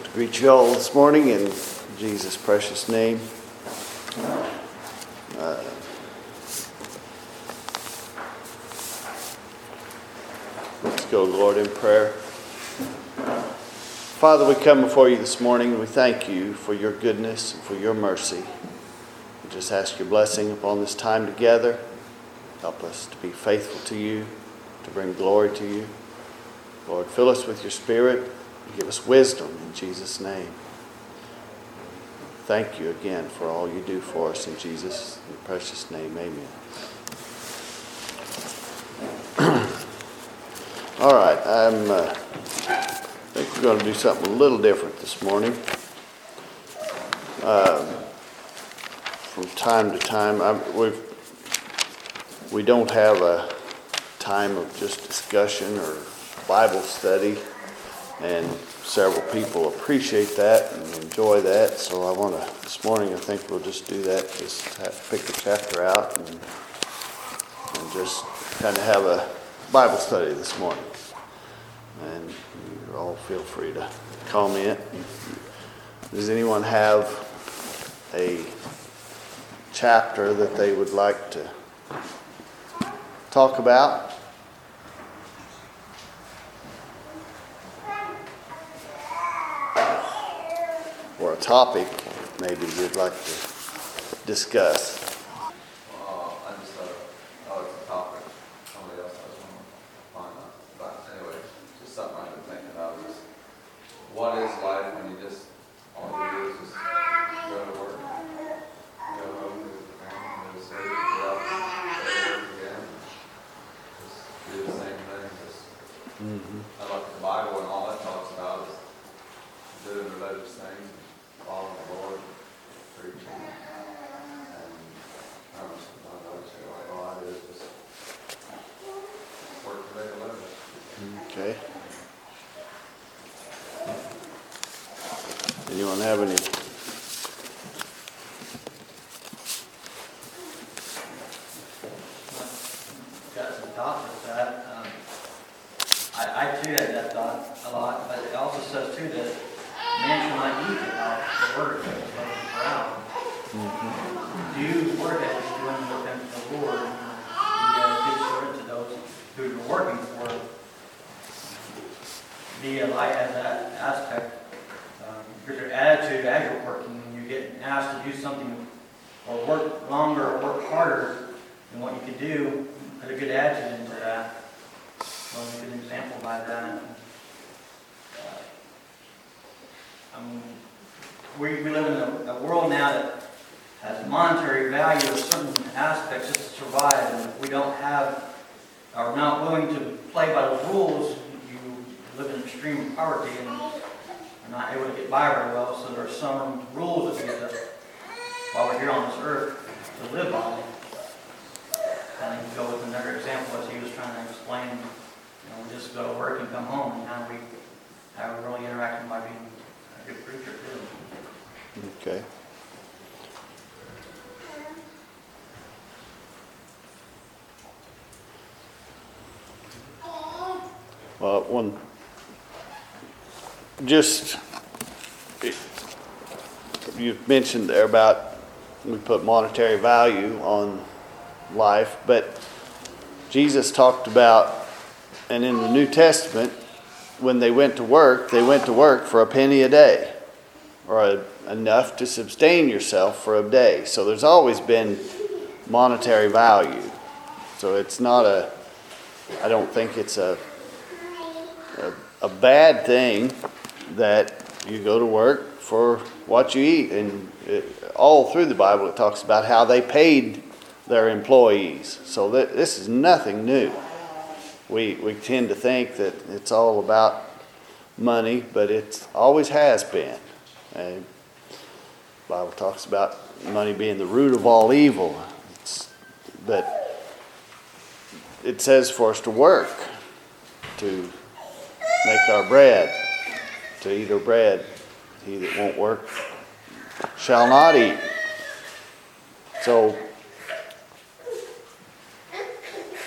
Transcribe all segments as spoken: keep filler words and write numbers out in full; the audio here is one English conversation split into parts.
Greet you all this morning in Jesus' precious name. Uh, let's go, Lord, in prayer. Father, we come before you this morning and we thank you for your goodness and for your mercy. We just ask your blessing upon this time together. Help us to be faithful to you, to bring glory to you. Lord, fill us with your Spirit. Give us wisdom in Jesus' name. Thank you again for all you do for us in Jesus' precious name. Amen. All right, I'm. Uh, I think we're going to do something a little different this morning. Um, from time to time, I'm, we've we don't have a time of just discussion or Bible study. And several people appreciate that and enjoy that. So I want to, this morning, I think we'll just do that. Just have, pick a chapter out and, and just kind of have a Bible study this morning. And you all feel free to comment. Does anyone have a chapter that they would like to talk about? Or a topic maybe you'd like to discuss? Well, I just thought, oh, it's a topic. Somebody else has one to find out. But anyway, just something I've been thinking about is, what is life when you just, all you do is just go to work, go home, visit the family, go to sleep, get up, go to work again. Just do the same thing. Just, Mm-hmm. I like the Bible and all that talks about is doing religious things. Following the Lord, preaching, and I don't know, sometimes I would say, like, all I do is just work to make a living. Okay. Anyone have any? Got some thoughts with that. Um, I, I too had that thought a lot, but it also says too that man shall not eat without the word that is around. Mm-hmm. Do work as you're doing work unto the Lord. You uh, give service to those who you're working for. Be a light as that aspect. Um, because your attitude as you're working, when you get asked to do something or work longer or work harder than what you could do, put a good attitude into that. Well, a good example by that. Um, we, we live in a, a world now that has monetary value of certain aspects just to survive, and if we don't have, are not willing to play by the rules, you live in extreme poverty and are not able to get by very well. So there are some rules that we get to, while we're here on this earth, to live by. And I can go with another example as he was trying to explain. You know, we just go to work and come home, and now we have a really interacting by being a good preacher too. Okay. Well, one, just, you mentioned there about we put monetary value on life, but Jesus talked about, and in the New Testament, when they went to work, they went to work for a penny a day, or a, enough to sustain yourself for a day. So there's always been monetary value. So it's not a, I don't think it's a, a, a bad thing that you go to work for what you eat. And it, all through the Bible it talks about how they paid their employees. So that, this is nothing new. We we tend to think that it's all about money, but it always has been. And the Bible talks about money being the root of all evil. It's, but it says for us to work, to make our bread, to eat our bread. He that won't work shall not eat. So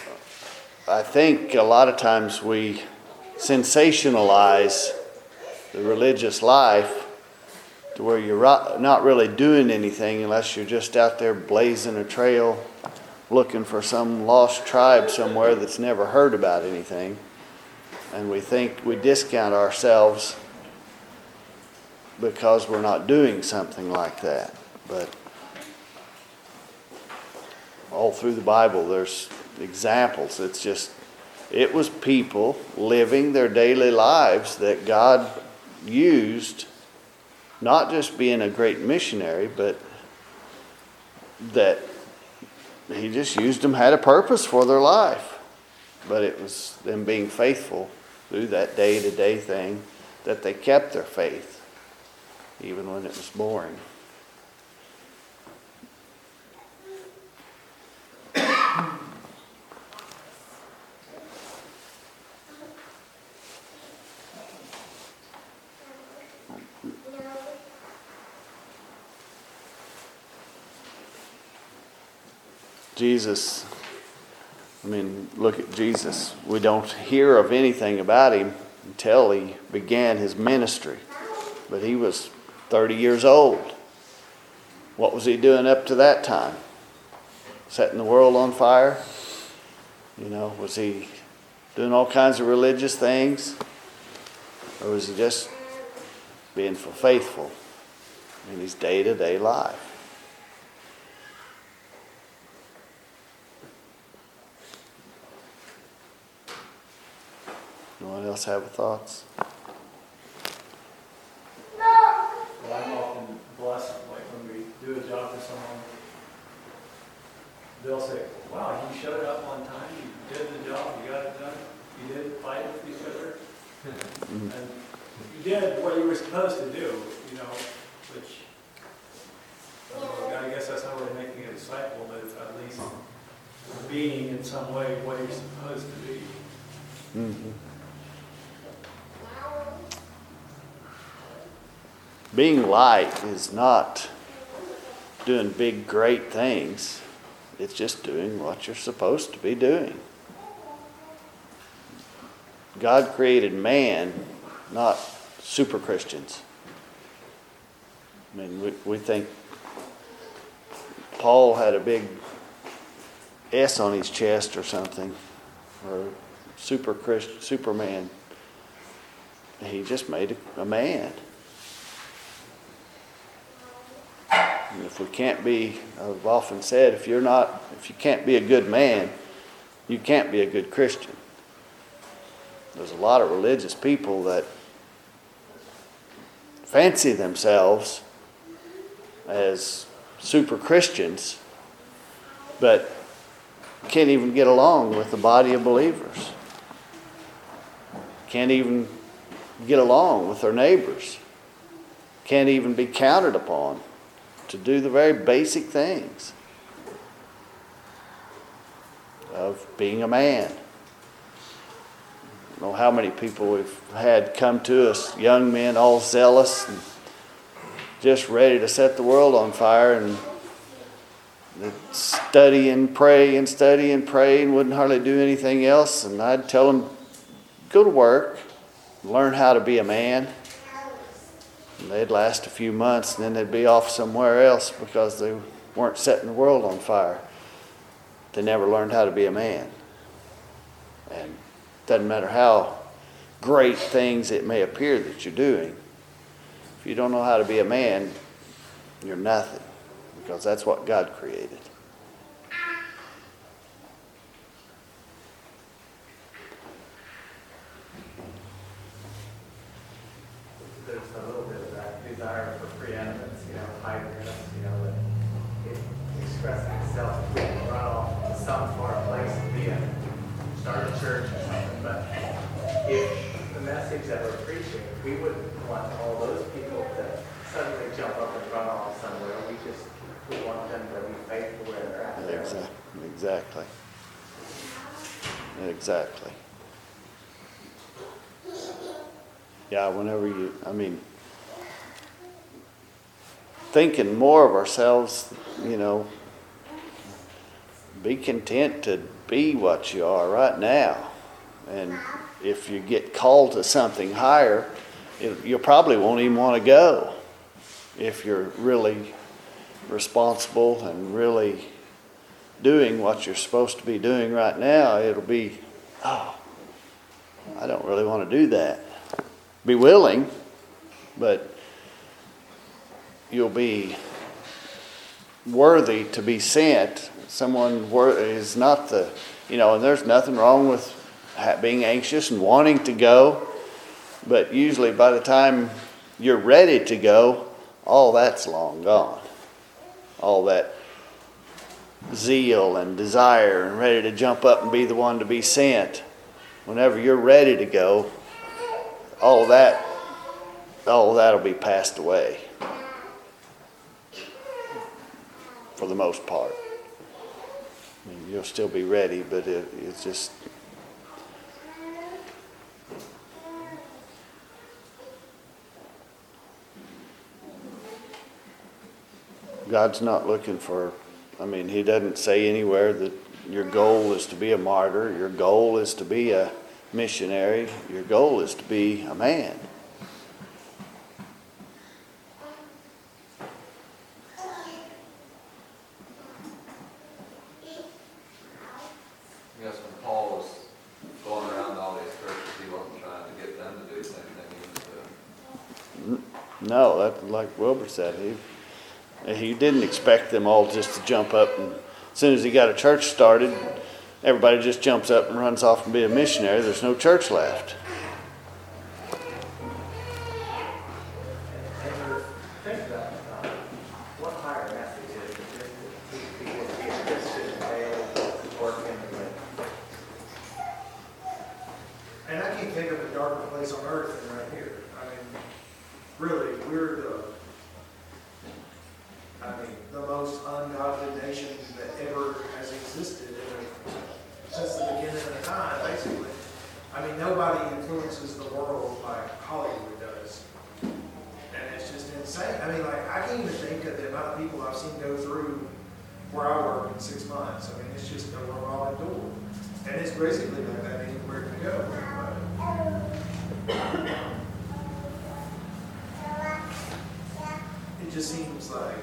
I think a lot of times we sensationalize the religious life to where you're ri- not really doing anything unless you're just out there blazing a trail looking for some lost tribe somewhere that's never heard about anything. And we think we discount ourselves because we're not doing something like that. But all through the Bible there's examples. It's just, it was people living their daily lives that God used, not just being a great missionary, but that he just used them, had a purpose for their life. But it was them being faithful through that day-to-day thing that they kept their faith, even when it was boring. Jesus, I mean, look at Jesus. We don't hear of anything about him until he began his ministry. But he was thirty years old. What was he doing up to that time? Setting the world on fire? You know, was he doing all kinds of religious things? Or was he just being faithful in his day-to-day life? Anyone else have thoughts? Well, I'm often blessed, like when we do a job for someone, they'll say, wow, you showed up on time, you did the job, you got it done, you didn't fight with each other, Mm-hmm. and you did what you were supposed to do, you know, which, uh, I guess that's not really making a disciple, but it's at least being in some way what you're supposed to be. Mm-hmm. Being light is not doing big, great things. It's just doing what you're supposed to be doing. God created man, not super Christians. I mean, we, we think Paul had a big S on his chest or something, or super Christ, Superman. He just made a, a man. And if we can't be, I've often said, if you're not, if you can't be a good man, you can't be a good Christian. There's a lot of religious people that fancy themselves as super Christians, but can't even get along with the body of believers. Can't even get along with their neighbors. Can't even be counted upon to do the very basic things of being a man. I don't know how many people we've had come to us, young men, all zealous and just ready to set the world on fire, and they'd study and pray and study and pray and wouldn't hardly do anything else. And I'd tell them, go to work, learn how to be a man. And they'd last a few months and then they'd be off somewhere else because they weren't setting the world on fire. They never learned how to be a man. And it doesn't matter how great things it may appear that you're doing. If you don't know how to be a man, you're nothing, because that's what God created. There's a little bit of that desire for preeminence, you know, hybridness, you know, that it expresses itself if we can run off to some far place and be a, start a church or something. But if the message that we're preaching, we wouldn't want all those people to suddenly jump up and run off somewhere. We just, we want them to be faithful where they're at. There. Exactly. Exactly. Exactly. Yeah, whenever you, I mean, thinking more of ourselves, you know, be content to be what you are right now. And if you get called to something higher, it, you probably won't even want to go if you're really responsible and really doing what you're supposed to be doing right now. It'll be, oh, I don't really want to do that. Be willing, but you'll be worthy to be sent. Someone wor- is not the, you know, and there's nothing wrong with ha- being anxious and wanting to go, but usually by the time you're ready to go, all that's long gone. All that zeal and desire and ready to jump up and be the one to be sent. Whenever you're ready to go, all that, all that'll be passed away. For the most part. I mean, you'll still be ready, but it, it's just... God's not looking for, I mean, He doesn't say anywhere that your goal is to be a martyr, your goal is to be a missionary, your goal is to be a man. I guess when Paul was going around all these churches, he wasn't trying to get them to do the same thing he was doing. No, that, like Wilbur said, he he didn't expect them all just to jump up, and as soon as he got a church started, everybody just jumps up and runs off and be a missionary. There's no church left. And think about uh, what higher message is it just to teach people to be a Christian and fail work in the way. And I can't think of a darker place on earth than right here. I mean, really, we're the, I mean, the most ungodly nation that ever has existed in a, since the beginning of time, basically. I mean, nobody influences the world like Hollywood does. And it's just insane. I mean, like, I can't even think of the amount of people I've seen go through where I work in six months. I mean, it's just a revolving door. And it's basically like that anywhere to go. It just seems like,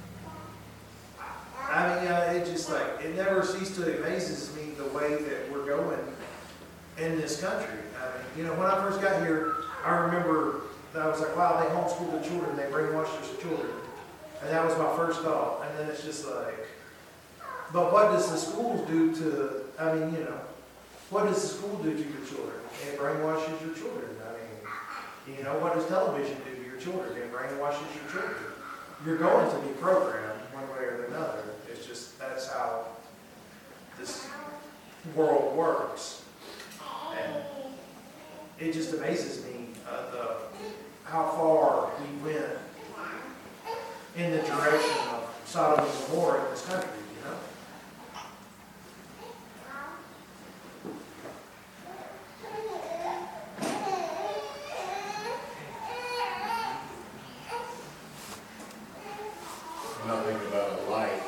I mean, uh, it just like, it never ceases to amazes me the way that we're going in this country. I mean, you know, when I first got here, I remember that I was like, wow, they homeschool their children, they brainwash their children. And that was my first thought. And then it's just like, but what does the schools do to, I mean, you know, what does the school do to your children? It brainwashes your children. I mean, you know, what does television do to your children? It brainwashes your children. You're going to be programmed one way or another. It's just, that's how this world works. And it just amazes me uh, the, how far we went in the direction of Sodom and Gomorrah in this country, you know? When I think about a light,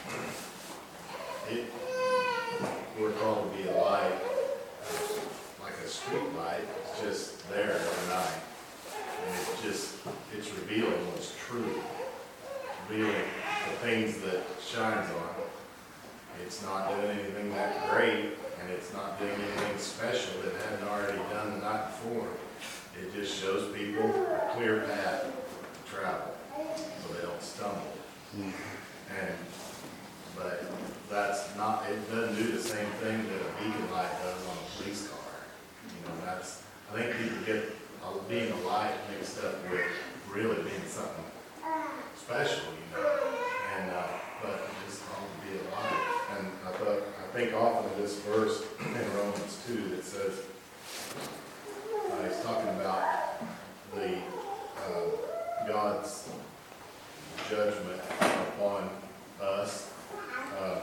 it, we're called to be a light, like a street light. It's just there every night. And it's just, it's revealing what's true. Revealing the things that it shines on. It's not doing anything that great, and it's not doing anything special that it hadn't already done the night before. It just shows people a clear path to travel, so they don't stumble. And, but that's not, it doesn't do the same thing that a beacon light does on a police car. You know, that's, I think people get uh, being a light mixed up with really being something special, you know. And, uh, but just called to be a light. And I thought, I think often of this verse in Romans two that says, uh, he's talking about the, uh, God's judgment upon us. Uh,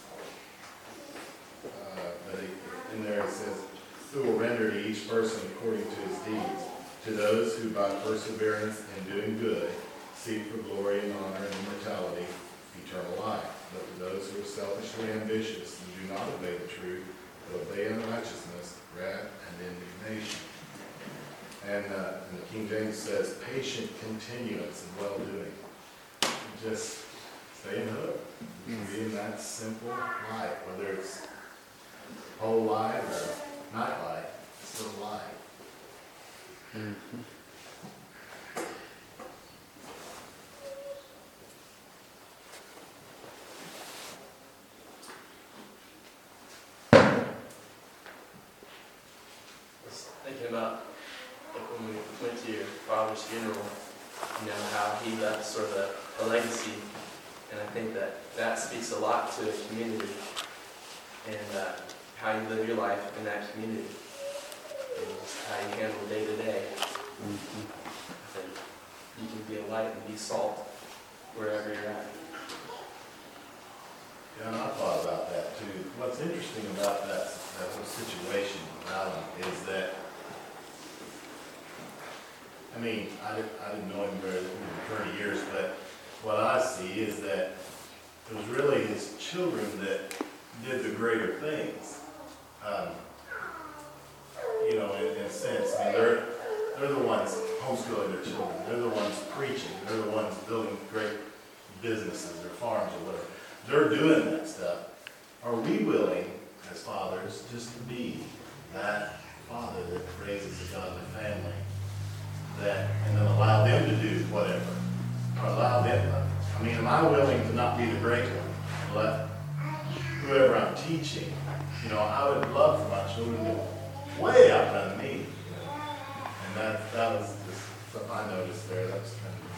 uh, but it, in there it says, who will render to each person according to his deeds, to those who by perseverance in doing good seek for glory and honor and immortality, eternal life. But to those who are selfishly ambitious and do not obey the truth, but obey unrighteousness, wrath, and indignation. And, uh, and the King James says, patient continuance in well-doing. Just stay in the hood. Be in that simple life, whether it's whole life or night life, it's still life. Mm-hmm. I was thinking about like when we went to your father's funeral, you know, how he left sort of a, a legacy. And I think that that speaks a lot to a community and uh, how you live your life in that community and just how you handle day to day. I think you can be a light and be salt wherever you're at. Yeah, and I thought about that too. What's interesting about that, that whole situation with Alan is that, I mean, I didn't, I didn't know him very thirty years, but what I see is that it was really his children that did the greater things. Um, you know, in, in a sense, I mean, they're, they're the ones homeschooling their children. They're the ones preaching. They're the ones building great businesses or farms or whatever. They're doing that stuff. Are we willing, as fathers, just to be that father that raises a godly family, that, and then allow them to do whatever, or allow them, I mean, am I willing to not be the great one, and let whoever I'm teaching, you know, I would love for my children to way outrun me, you know, and that, that was just something I noticed there. That was kind of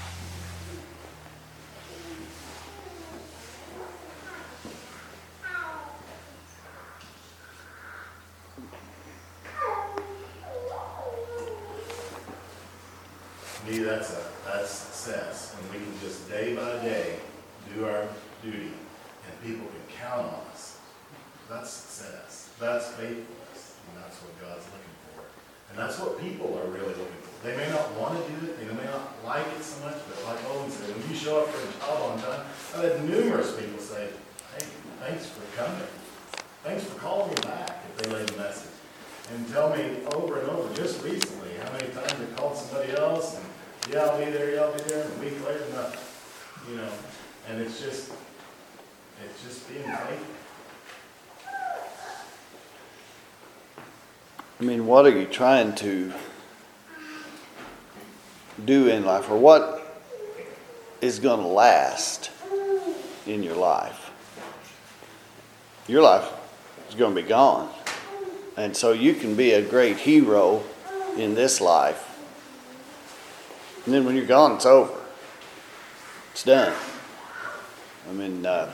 to me, that's a that's success, and we can just day by day do our duty, and people can count on us. That's success. That's faithfulness, and that's what God's looking for. And that's what people are really looking for. They may not want to do it, they may not like it so much, but like Owen said, when you show up for a job on time, I've had numerous people say, "Hey, thanks for coming. Thanks for calling me back," if they leave a message. And tell me over and over, just recently, how many times they called somebody else, and yeah, I'll be there, yeah, I'll be there, and a week later, nothing. You know, and it's just, it's just being faithful. I mean, what are you trying to do in life, or what is going to last in your life? Your life is going to be gone. And so you can be a great hero in this life. And then when you're gone, it's over. It's done. I mean, uh,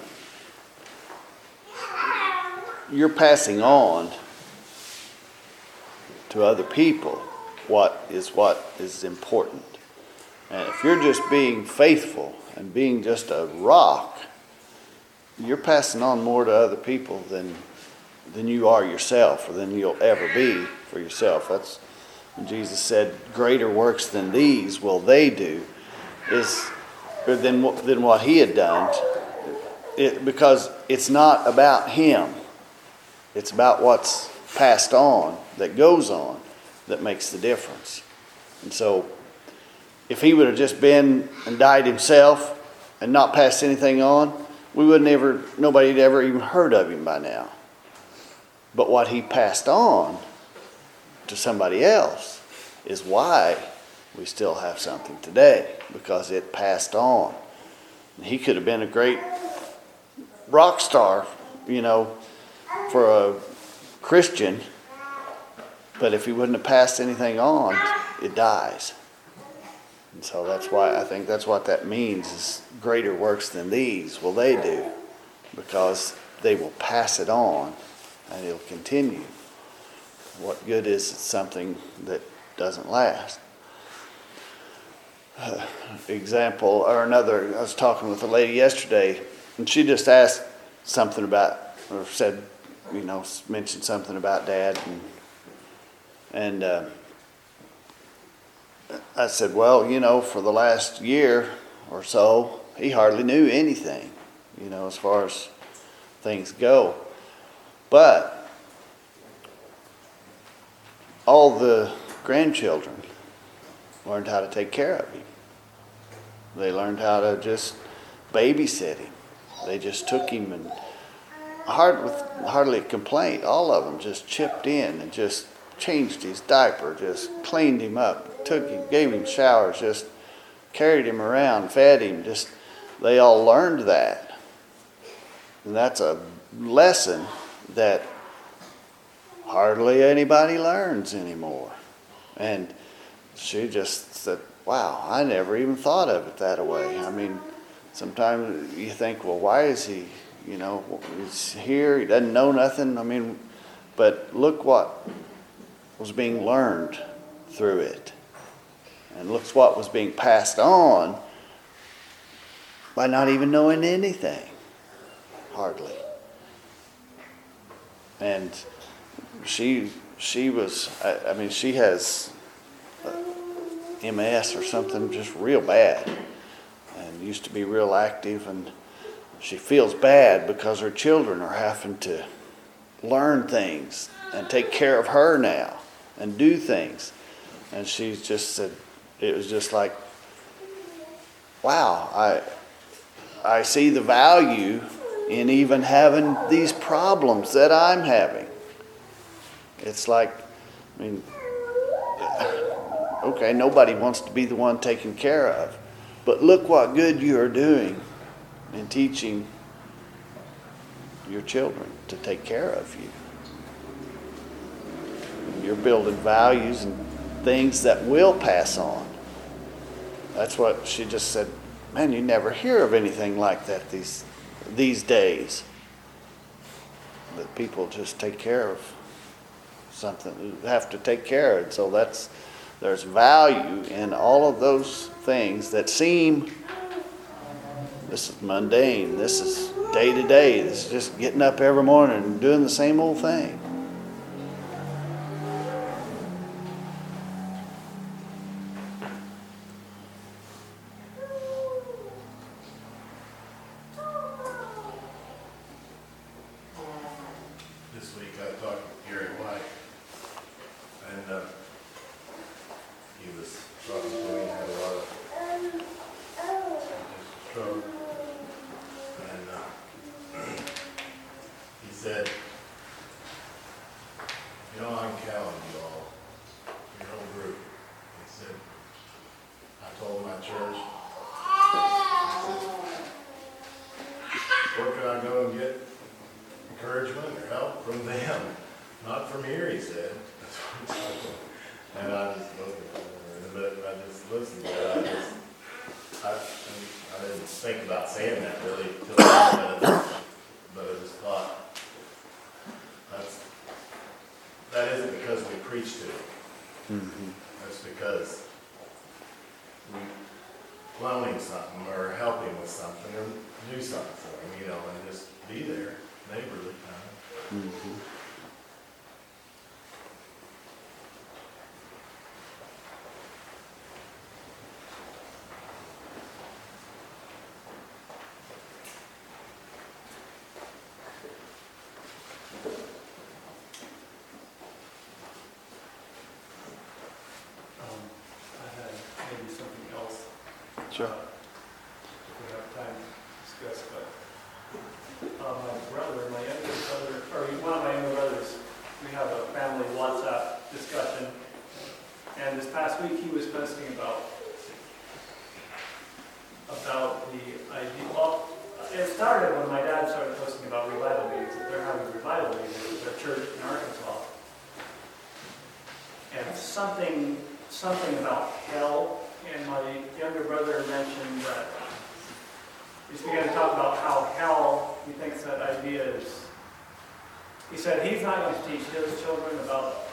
you're passing on to other people what is what is important. And if you're just being faithful and being just a rock, you're passing on more to other people than than you are yourself, or than you'll ever be for yourself. That's when Jesus said, "Greater works than these will they do," is than than what he had done. It, because it's not about him. It's about what's passed on, that goes on, that makes the difference. And so, if he would have just been and died himself and not passed anything on, we would never, nobody had ever even heard of him by now. But what he passed on to somebody else is why we still have something today, because it passed on. He could have been a great rock star, you know, for a Christian, but if he wouldn't have passed anything on, it dies. And so that's why I think that's what that means, is greater works than these will they do, because they will pass it on and it'll continue. What good is something that doesn't last? Uh, example, or another, I was talking with a lady yesterday, and she just asked something about, or said, you know, mentioned something about Dad, and and uh, I said, well, you know, for the last year or so, he hardly knew anything, you know, as far as things go. But all the grandchildren learned how to take care of him. They learned how to just babysit him. They just took him and hard with hardly a complaint. All of them just chipped in and just changed his diaper, just cleaned him up, took him, gave him showers, just carried him around, fed him. Just they all learned that, and that's a lesson that hardly anybody learns anymore. And she just said, wow, I never even thought of it that way. I mean, sometimes you think, well, why is he, you know, he's here, he doesn't know nothing. I mean, but look what was being learned through it. And look what was being passed on by not even knowing anything, hardly. And she, she was, I, I mean, she has M S or something just real bad, and used to be real active, and she feels bad because her children are having to learn things and take care of her now and do things. And she just said, it was just like, wow, I I see the value in even having these problems that I'm having. It's like, I mean, okay, nobody wants to be the one taken care of, but look what good you are doing in teaching your children to take care of you. You're building values and things that will pass on. That's what she just said, man, you never hear of anything like that these these days. That people just take care of something, have to take care of it. So that's, there's value in all of those things that seem, this is mundane, this is day to day, this is just getting up every morning and doing the same old thing. This week I talked with Gary White, and uh, he was talking to me, had a lot of trouble, and uh, he said, you know, I'm counting you all, your whole group. He said, I told my church, I said, where can I go and get encouragement or help from them? Not from here, he said. And I just looked, but I just listened to it. I just, I, I didn't think about saying that really till I said it, but I just thought, that's, that isn't because we preach to them. Mm-hmm. That's because we loan him something or help him with something or do something for him, you know, and just be there, neighborly kind of. Mm-hmm. Um, I had maybe something else. Sure. uh, If we have time to discuss, but uh, my brother, my younger brother, or one of my younger brothers, we have a family WhatsApp discussion. And this past week he was posting about about the idea. Well, it started when my dad started posting about revival meetings. That they're having revival meetings at their church in Arkansas. And something something about hell. And my younger brother mentioned that he's began to talk about how hell, he thinks that idea is, he said he's not going to teach his children about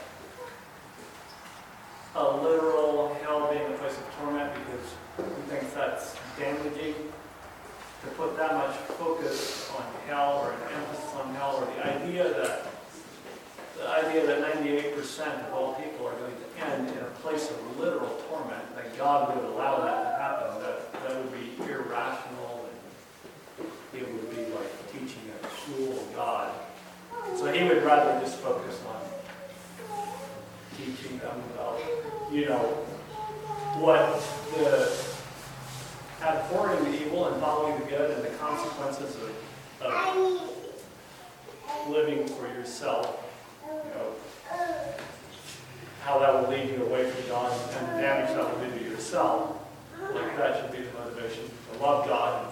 a literal hell being a place of torment because he thinks that's damaging to put that much focus on hell or an emphasis on hell, or the idea that the idea that ninety-eight percent of all people are going to end in a place of literal torment, that God would allow that to happen, that, that would be irrational, and it would be like teaching a cruel God. So he would rather just focus on teaching them about you know, what the abhorring the evil and following the good and the consequences of, of living for yourself, you know, how that will lead you away from God and the damage that will do to yourself. Like that should be the motivation to love God,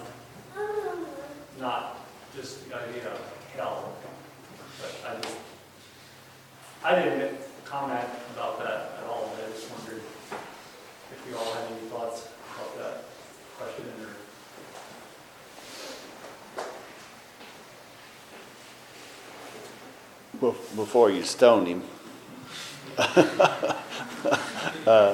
not just the idea of hell. But I just, I didn't comment about that at all. I just wondered if you all had any thoughts about that question. Or Bef- Before you stone him, uh,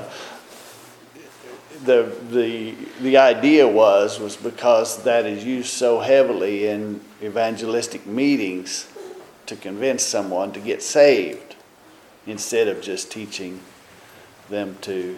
the the the idea was was because that is used so heavily in evangelistic meetings to convince someone to get saved, instead of just teaching them to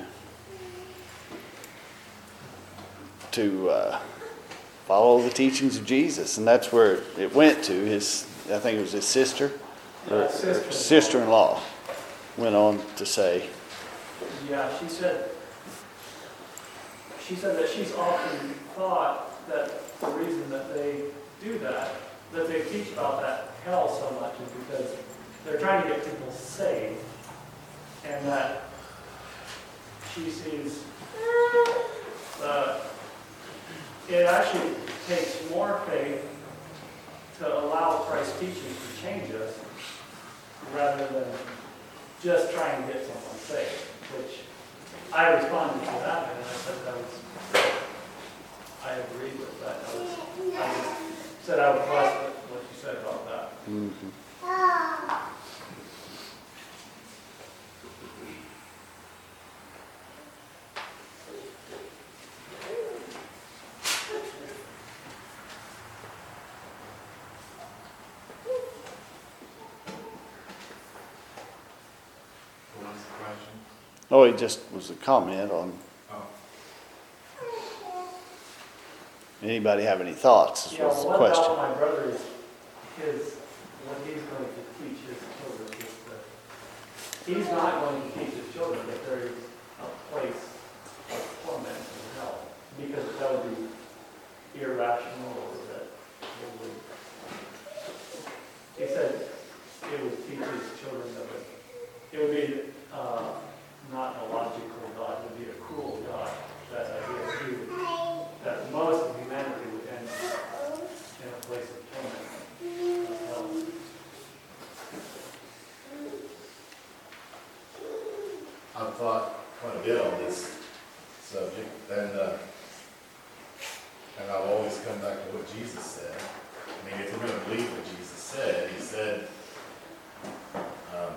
to uh, follow the teachings of Jesus. And that's where it went to. His, I think it was his sister, or, or sister-in-law, went on to say. yeah, she said, she said that she's often thought that the reason that they do that, that they teach about that hell so much, is because they're trying to get people saved, and that she sees uh, it actually takes more faith to allow Christ's teaching to change us rather than just trying to get someone saved, which I responded to that, and I said that was, I agreed with that. I, was, I just said I was blessed with what you said about that. Mm-hmm. What was the question? Oh, it just was a comment on. Oh. Anybody have any thoughts? Yeah, Was the well, what question. about my brother is his, what he's going to teach his children is that he's not going to teach his children that there is a place of torment in hell, because that would be irrational, or that it would, he said it would teach his children that would, it would be uh, not a logical God, it would be a cruel God, that idea he would, that most of humanity would end in a place of torment of hell. I've thought quite a bit on this subject, and uh, and I've always come back to what Jesus said. I mean, if we're going to believe what Jesus said, he said, um,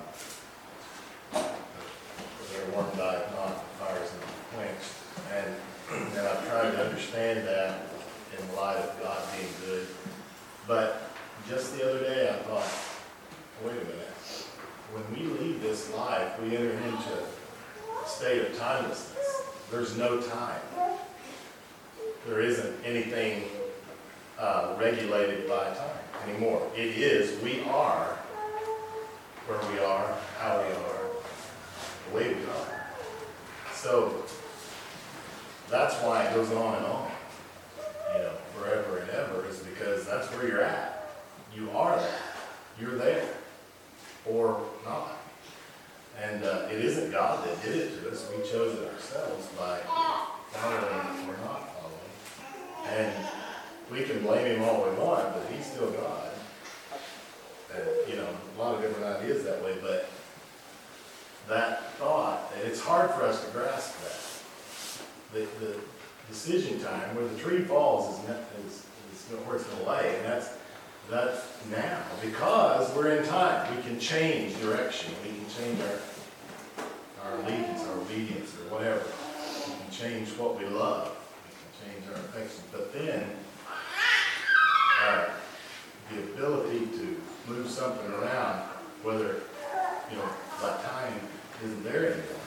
their one died not, the fires and quenched. And, and I've tried to understand that in the light of God being good. But just the other day I thought, wait a minute, when we leave this life, we enter into a state of timelessness. There's no time. There isn't anything uh, regulated by time anymore. It is, we are where we are, how we are, the way we are. So that's why it goes on and on, you know, forever and ever, is because that's where you're at. You are that. You're there. Or not. And uh, it isn't God that did it to us. We chose it ourselves by following or not following. And we can blame him all we want, but he's still God. And, you know, a lot of different ideas that way, but that thought, and it's hard for us to grasp that. The, the decision time where the tree falls is, is, is where it's going to lay, and that's that's now, because we're in time. We can change direction. We can change our our allegiance, our obedience, or whatever. We can change what we love. We can change our affection. But then, uh, the ability to move something around, whether, you know, that time isn't there anymore.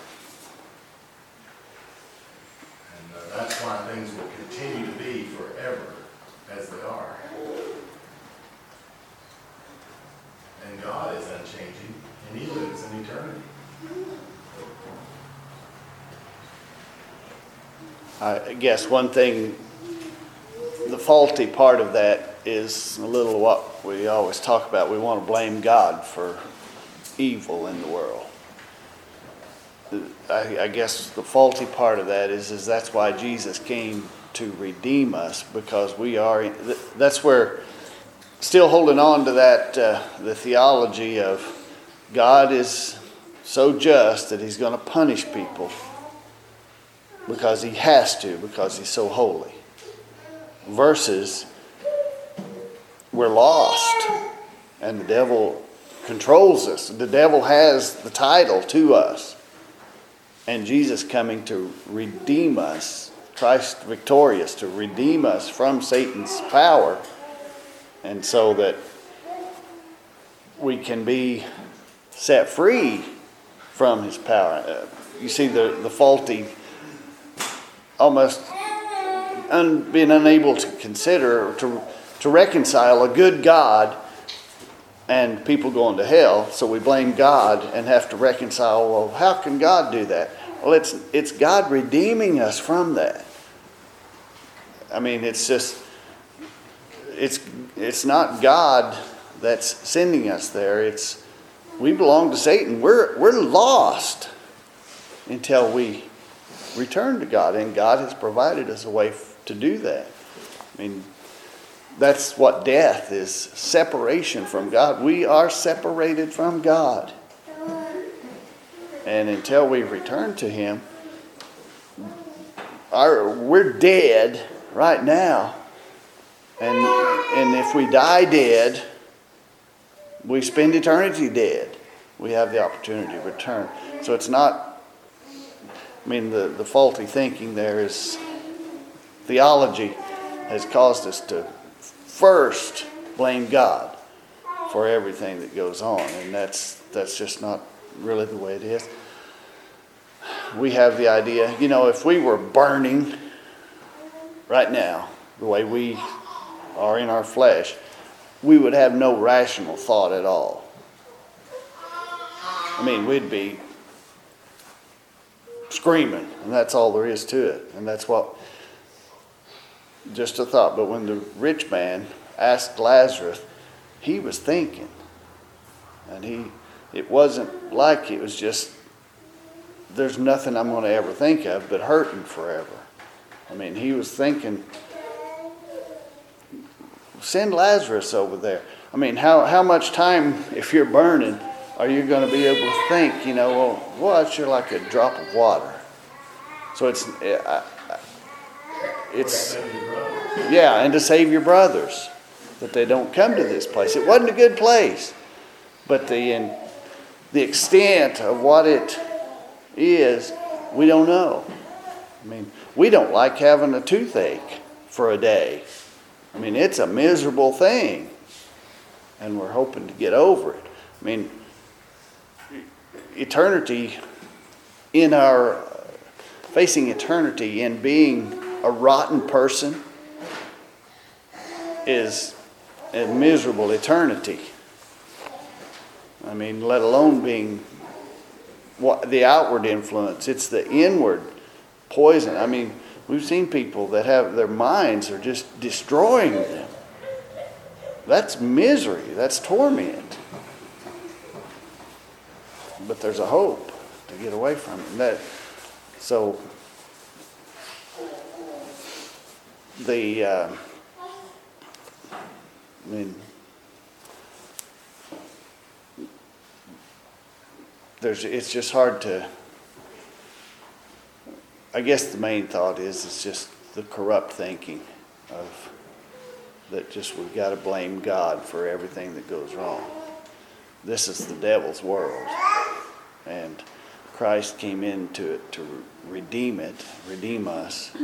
And uh, that's why things will continue to be forever as they are. And God is unchanging, and he lives in eternity. I guess one thing, the faulty part of that is a little what we always talk about. We want to blame God for evil in the world. I, I guess the faulty part of that is, is that's why Jesus came to redeem us, because we are, that's where, still holding on to that, uh, the theology of God is so just that he's going to punish people because he has to, because he's so holy. Versus we're lost and the devil controls us. The devil has the title to us. And Jesus coming to redeem us, Christ victorious, to redeem us from Satan's power, and so that we can be set free from his power. Uh, you see the, the faulty, almost un, being unable to consider, to, to reconcile a good God and people going to hell, so we blame God and have to reconcile, well, how can God do that? Well, it's it's God redeeming us from that. I mean, it's just, it's it's not God that's sending us there. It's, we belong to Satan. We're we're lost until we return to God, and God has provided us a way to do that. I mean, that's what death is, separation from God. We are separated from God. And until we return to him, our, we're dead right now. And, and if we die dead, we spend eternity dead. We have the opportunity to return. So it's not, I mean, the, the faulty thinking there is, theology has caused us to first blame God for everything that goes on, and that's that's just not really the way it is. We have the idea, you know, if we were burning right now the way we are in our flesh, we would have no rational thought at all. I mean, we'd be screaming, and that's all there is to it. And that's what, just a thought. But when the rich man asked Lazarus, he was thinking. And he, it wasn't like it was just, there's nothing I'm going to ever think of but hurting forever. I mean, he was thinking, send Lazarus over there. I mean, how, how much time, if you're burning, are you going to be able to think, you know, well, well, it's just like a drop of water. So it's, uh, it's, yeah, and to save your brothers, that they don't come to this place. It wasn't a good place, but the in, the extent of what it is, we don't know. I mean, we don't like having a toothache for a day. I mean, it's a miserable thing, and we're hoping to get over it. I mean, eternity in our, facing eternity and being a rotten person is a miserable eternity. I mean, let alone being what the outward influence, it's the inward poison. I mean, we've seen people that have, their minds are just destroying them. That's misery, that's torment. But there's a hope to get away from it. That, so, the, uh, I mean, there's, it's just hard to, I guess the main thought is, it's just the corrupt thinking of, that just we've got to blame God for everything that goes wrong. This is the devil's world. And Christ came into it to redeem it, redeem us.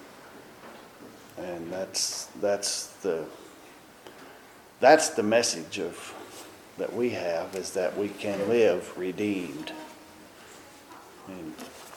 And that's that's the that's the message of that we have, is that we can live redeemed. And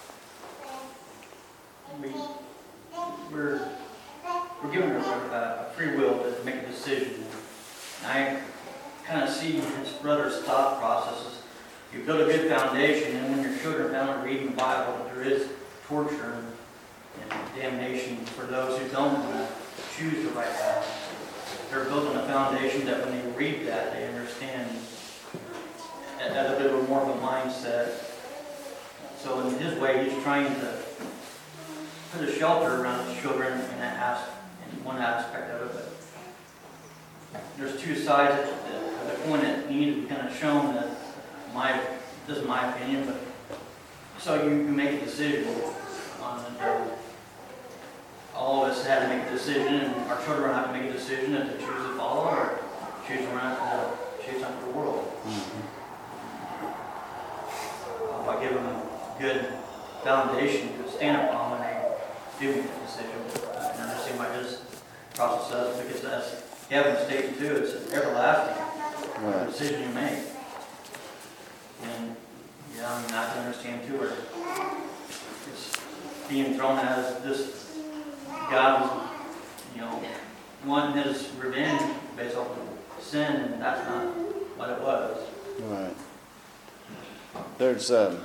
We, we're we're given a, a free will to make a decision. And I kind of see his brother's thought processes. You build a good foundation, and when your children found reading the Bible, that there is torture and and damnation for those who don't want to choose the right path. They're building a foundation that when they read that, they understand at, at a bit of more of a mindset. So in his way, he's trying to put a shelter around his children in that as, in one aspect of it. But there's two sides of the, the coin that need to be kind of shown. That my, this is my opinion, but so you, you make a decision on it. All of us had to make a decision, and our children have to make a decision if they choose to follow or choose to run after the, choose after the world. Uh, by giving them a good foundation to stand upon when they do make a decision. I can understand why this process does, because as Kevin stated too, it's everlasting. Right. The decision you make. And yeah, I mean, I can understand too, where it's being thrown as this God was, you know, wanting his revenge based off of sin, and that's not what it was. Right. There's um,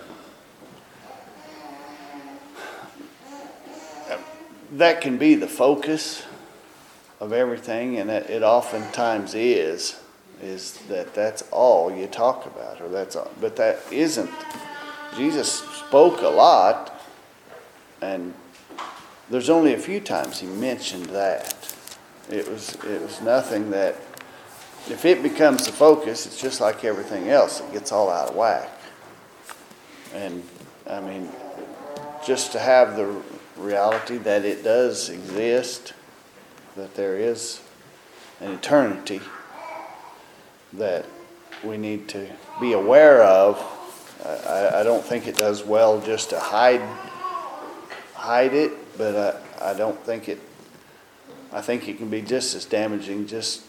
that can be the focus of everything, and it, it oftentimes is, is that that's all you talk about, or that's all, but that isn't. Jesus spoke a lot, and there's only a few times he mentioned that. It was it was nothing that, if it becomes the focus, it's just like everything else. It gets all out of whack. And, I mean, just to have the reality that it does exist, that there is an eternity that we need to be aware of. I, I don't think it does well just to hide hide it, but I, I don't think it, I think it can be just as damaging. Just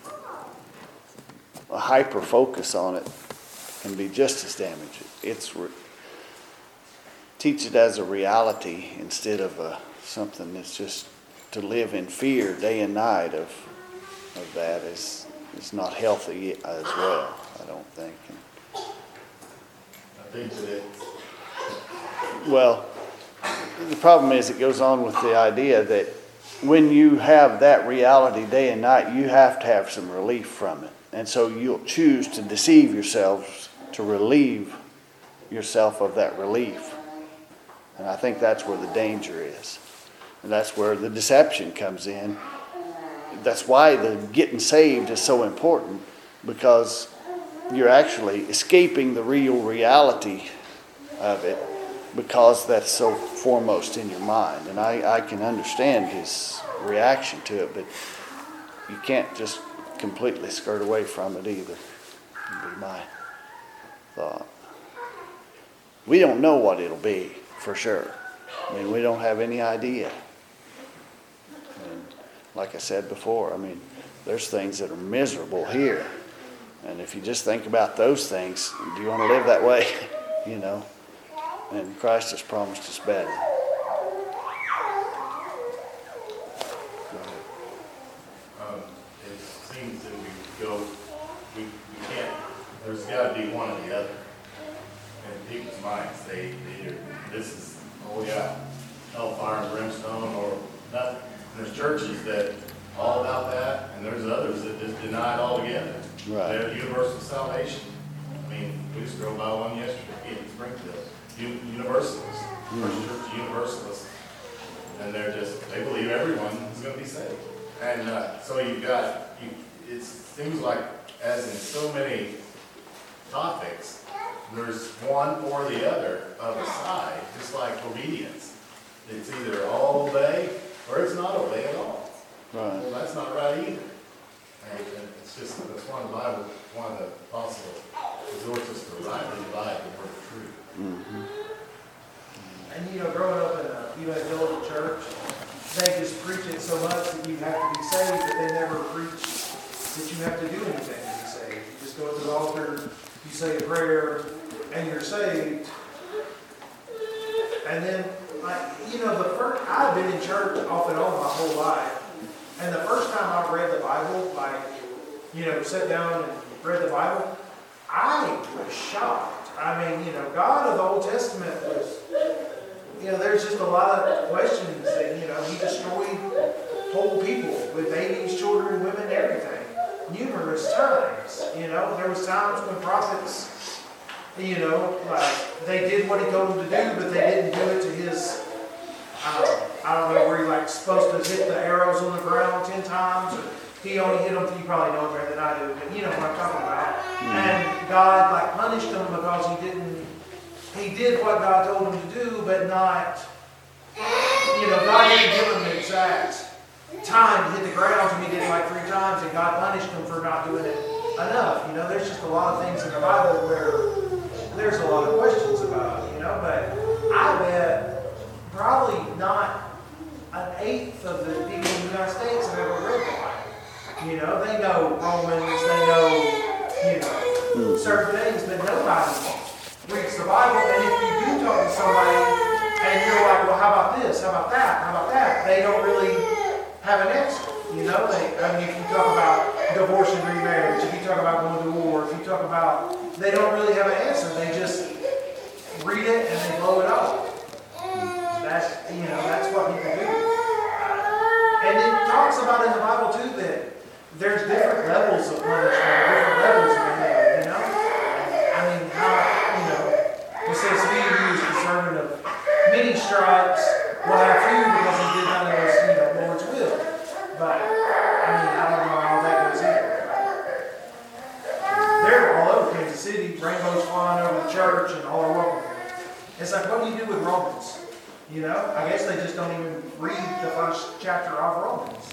a hyper focus on it can be just as damaging. It's re, teach it as a reality instead of a, something that's just to live in fear day and night of of that is is not healthy as well, I don't think. And, I think that it, well, the problem is it goes on with the idea that when you have that reality day and night, you have to have some relief from it. And so you'll choose to deceive yourselves to relieve yourself of that relief. And I think that's where the danger is. And that's where the deception comes in. That's why the getting saved is so important, because you're actually escaping the real reality of it, because that's so foremost in your mind. And I, I can understand his reaction to it, but you can't just completely skirt away from it either, would be my thought. We don't know what it'll be, for sure. I mean, we don't have any idea. And like I said before, I mean, there's things that are miserable here. And if you just think about those things, do you want to live that way? You know? And Christ has promised us better. um, it seems that we go, we, we can't, there's gotta be one or the other. In people's minds, they, they either, this is, oh yeah, hellfire and brimstone or nothing. And there's churches that all about that, and there's others that just deny it altogether. Right. They're universal salvation. I mean, we just drove by one yesterday in Springfield. Un- Universalists, First Church Universalists, and they're just, they believe everyone is going to be saved. And uh, so you've got, you, it seems like, as in so many topics, there's one or the other of a side, just like obedience. It's either all obey or it's not obey at all. Right. Well, that's not right either. And, and it's just, that's one of the Bible, one of the possible resorts is to rightly divide the word of truth. Mm-hmm. And you know, growing up in a evangelical church, they just preach it so much that you have to be saved, but they never preach that you have to do anything to be saved. You just go to the altar, you say a prayer, and you're saved. And then, like, you know, the first, I've been in church off and on my whole life. And the first time I read the Bible, like, you know, sat down and read the Bible, I was shocked. I mean, you know, God of the Old Testament was, you know, there's just a lot of questions that, you know, he destroyed whole people with babies, children, women, everything. Numerous times, you know. There was times when prophets, you know, like, they did what he told them to do, but they didn't do it to his, uh, I don't know, where he like supposed to hit the arrows on the ground ten times, or he only hit them, you probably know it better than I do, but you know what I'm talking about. And God like punished him because he didn't, he did what God told him to do, but not, you know, God didn't give him the exact time to hit the ground, and he did it like three times, and God punished him for not doing it enough. You know, there's just a lot of things in the Bible where there's a lot of questions about, you know, but I bet probably not an eighth of the people in the United States have ever read the Bible. You know, they know Romans, they know, you know, certain things, but nobody reads the Bible. And if you do talk to somebody and you're like, well, how about this? How about that? How about that? They don't really have an answer. You know, they, I mean, if you talk about divorce and remarriage, if you talk about going to war, if you talk about, they don't really have an answer. They just read it and they blow it off. That's, you know, that's what people do. And it talks about in the Bible too that there's different levels of punishment, different levels of hell, you know? I mean, how, you know, it says he who is the servant of many stripes will have few because he did not know his, you know, Lord's will. But, I mean, I don't know how that goes either. They're all over Kansas City, rainbows flying over the church and all are welcome. It's like, what do you do with Romans? You know, I guess they just don't even read the first chapter of Romans.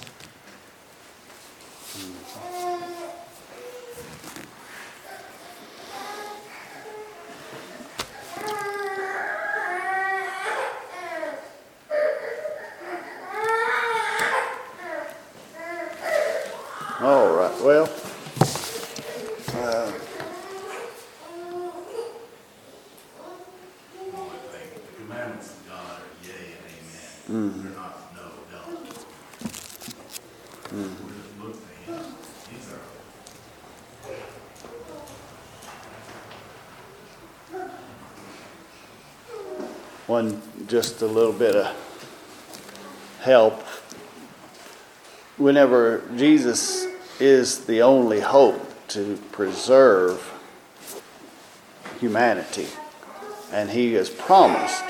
All right, well, uh, The commandments of God are yea and amen. Mhm. They're not no, don't. Mhm. We just look to him. These are. one, just a little bit of help. Whenever Jesus is the only hope to preserve humanity, and he has promised,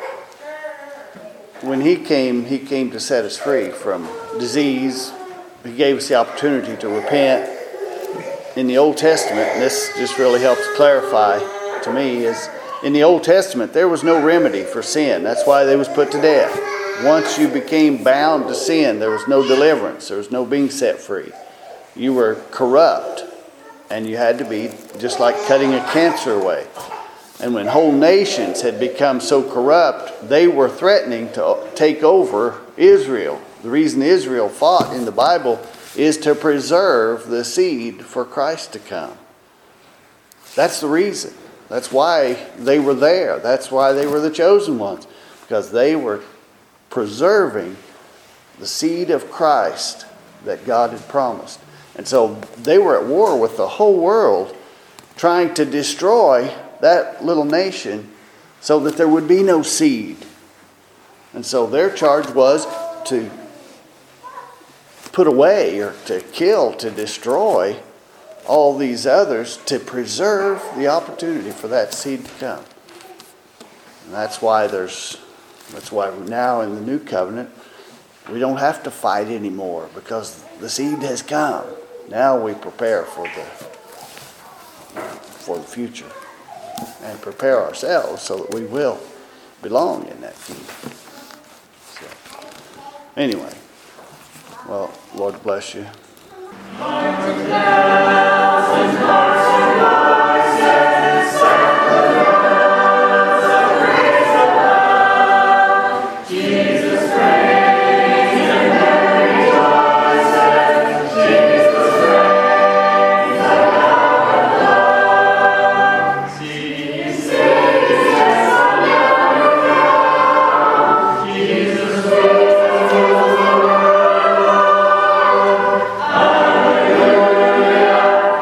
when he came, he came to set us free from disease. He gave us the opportunity to repent. In the Old Testament, and this just really helps clarify to me, is in the Old Testament there was no remedy for sin. That's why they was put to death. Once you became bound to sin, there was no deliverance. There was no being set free. You were corrupt, and you had to be just like cutting a cancer away. And when whole nations had become so corrupt, they were threatening to take over Israel. The reason Israel fought in the Bible is to preserve the seed for Christ to come. That's the reason. That's why they were there. That's why they were the chosen ones. Because they were preserving the seed of Christ that God had promised. And so they were at war with the whole world, trying to destroy that little nation so that there would be no seed. And so their charge was to put away or to kill, to destroy all these others, to preserve the opportunity for that seed to come. And that's why there's, that's why now in the new covenant, we don't have to fight anymore because the seed has come. Now we prepare for the, for the future and prepare ourselves so that we will belong in that kingdom. So, anyway, well, Lord bless you. Hallelujah.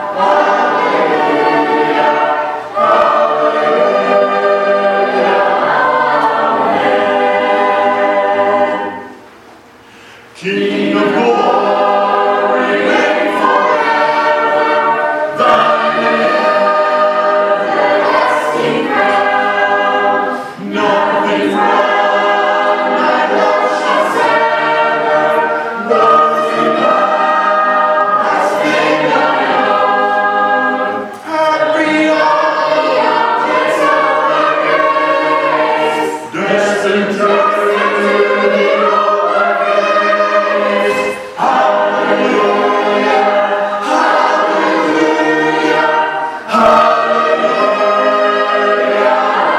King of glory, reign forever. Thine everlasting crown. Nothing from thy love shall sever. Those in love hast made thy own. Happy objects of thy grace, destined to the overflow. Hallelujah, hallelujah, hallelujah,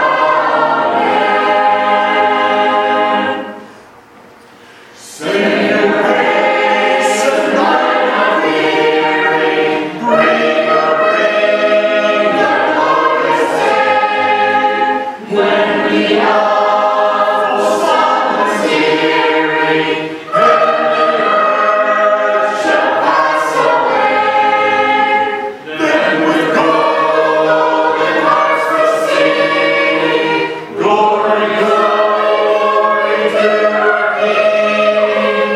amen. Sing your praise and light our hearing, bring a ring that glorious day, when the awful summons hearing, heaven and earth shall pass away. Then with golden harps we sing, glory, glory to our King.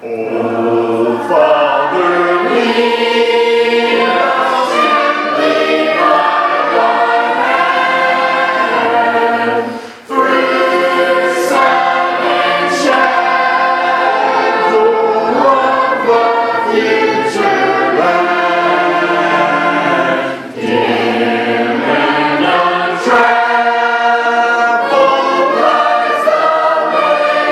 Oh, Father, lead us gently by thy hand through sun and shadow of the future land. Dim and untraveled lies the way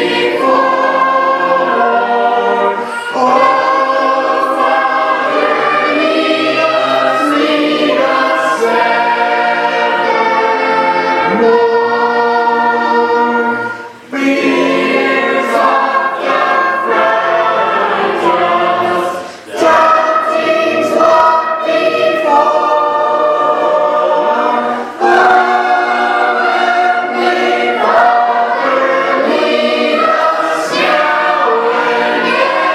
before. Oh, Father, lead us, lead us evermore. Fears often frighten us, doubtings walk before. Heavenly Father, lead us now and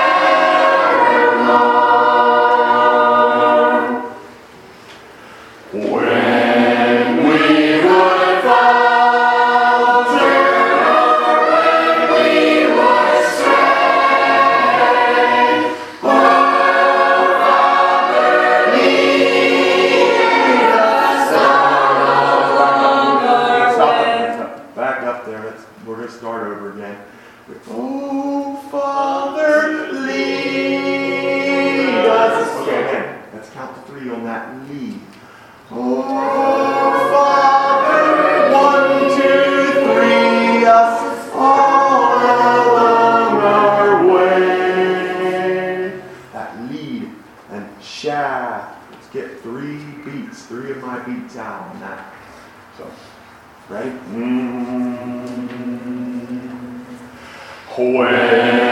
evermore. When we would falter or when we would stray, oh, Father, lead us along our Stop way. it. Back up there. Let's, we're going to start over again. Oh, Father, lead us. Okay, again. Let's count to three on that lead. Oh, Father, one, two, three, us all along our way. That lead and shaft. Let's get three beats, three of my beats out on that. So, ready? Mm. When